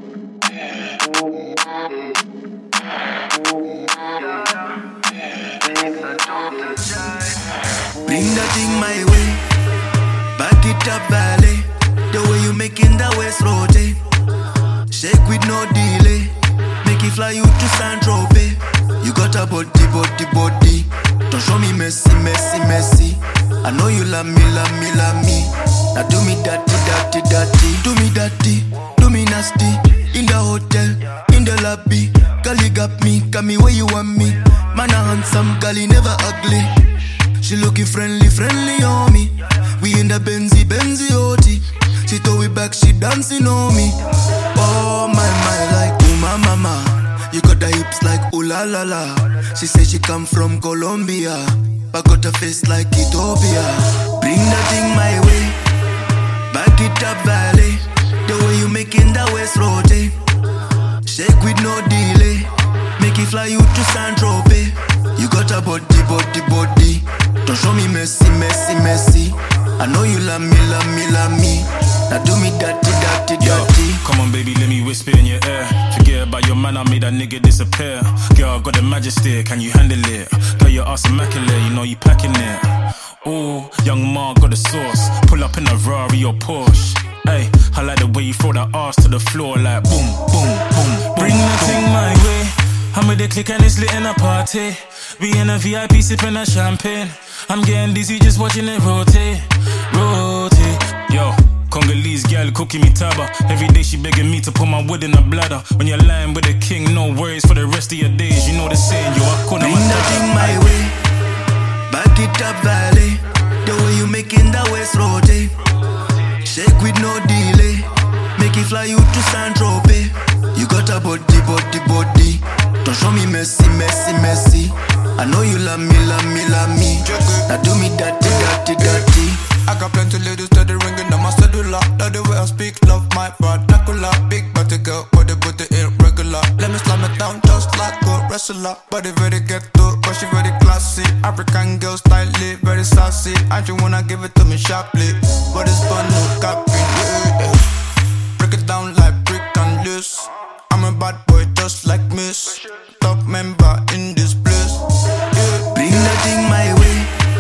Bring that thing my way, back it up valley. The way you making that waist rotate, shake with no delay. Make it fly you to San Tropez. You got a body, body, body. Don't show me messy, messy, messy. I know you love me, love me, love me. Now do me dirty, dirty, dirty. Do me dirty, do me nasty. In the hotel, in the lobby. Girl, you got me where you want me. Man, a handsome girl, he never ugly. She looking friendly, friendly on me. We in the Benzy, Benzy OT. She throw it back, she dancing on me. Oh my, like Uma mama. You got the hips like ooh la la la. She say she come from Colombia, but got a face like Ethiopia. Bring that thing my way, back it up valley. The way you making that waist rotate, shake with no delay. Make it fly you to San Tropez. You got a body, body, body. Don't show me messy, messy, messy. I know you love me, love me, love me. Now do me dirty, dirty, dirty. Come on baby, let me whisper in your ear. Forget about your man, I made that nigga disappear. Girl, got the majesty, can you handle it? Girl, your ass immaculate, you know you packing it. Ooh, young Ma got the sauce. Pull up in a Rari or Porsche. Hey, I like the way you throw that ass to the floor like boom, boom, boom, boom. Bring that thing my way. I'm with the clique and it's lit in a party. We in a VIP sipping a champagne. I'm getting dizzy just watching it rotate, rotate. Yo, Congolese girl cooking me taba. Every day she begging me to put my wood in her bladder. When you're lying with a king, no worries for the rest of your days. You know the saying, yo, I couldn't. Bring that thing my way, back it up valley. The way you making that waist rotate, shake with no delay. Make it fly you to San Tropez. You got a body, body, body. Don't show me messy, messy, messy. I know you love me, love me, love me. Now do me dirty, dirty, dirty. I got plenty ladies steady ringing on my cellular. Love the way I speak, love my vernacular. Big body girl, body irregular. Let me slam it down just like a wrestler. Body very ghetto, but she very classy. African girl stylish, very sassy. I just wanna give it to me sharply. But it's fun, no capping, yeah. Break it down like brick and loose. I'm a bad boy just like Miss. Top member in this place, yeah. Bring that thing my way,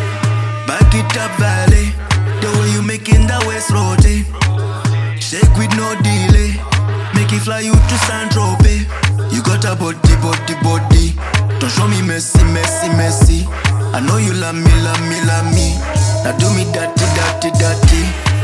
back it up valley. The way you making that waist rotate, shake with no delay. Make it fly you to San Tropez. You got a body, body, body. Don't show me messy, messy, messy. I know you love me, love me, love me. Now do me dirty, dirty, dirty.